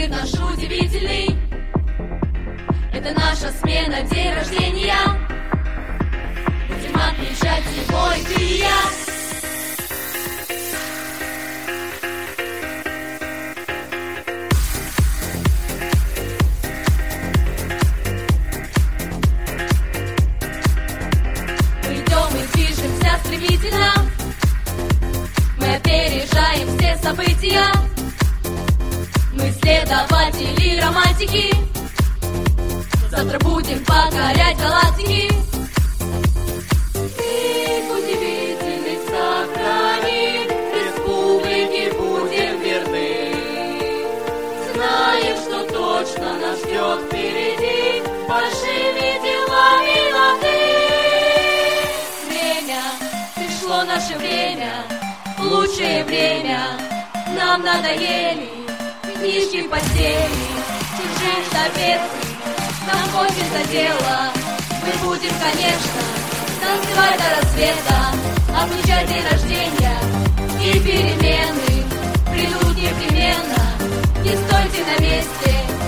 мир наш удивительный. Это наша смена, день рождения. Будем отмечать его и ты, и я. Мы идем и движемся стремительно. Мы опережаем все события. Мы следователи романтики. Завтра будем покорять галактики. Миг удивительный сохраним, республике будем верны. Знаем, что точно нас ждет впереди, большими делами лады. Время, пришло наше время, лучшее время. Нам надоели книжки в постели, чужие советы. Нам хочется дела, мы будем, конечно, танцевать до рассвета, отмечать день рождения и перемены придут непременно. Не стойте на месте,